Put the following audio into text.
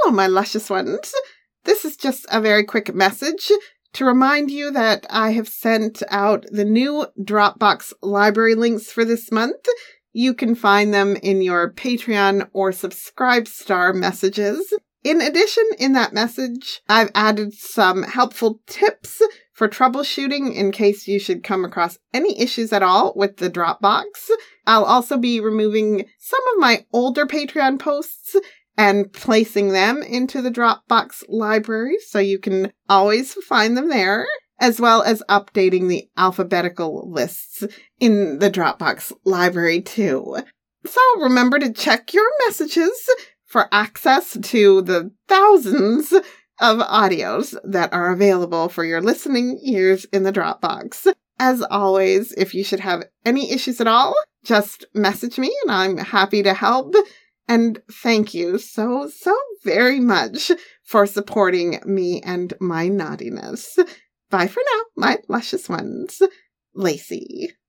Hello, my luscious ones. This is just a very quick message to remind you that I have sent out the new Dropbox library links for this month. You can find them in your Patreon or Subscribestar messages. In addition, in that message, I've added some helpful tips for troubleshooting in case you should come across any issues at all with the Dropbox. I'll also be removing some of my older Patreon posts and placing them into the Dropbox library so you can always find them there, as well as updating the alphabetical lists in the Dropbox library too. So remember to check your messages for access to the thousands of audios that are available for your listening ears in the Dropbox. As always, if you should have any issues at all, just message me and I'm happy to help. And thank you so very much for supporting me and my naughtiness. Bye for now, my luscious ones. Lacey.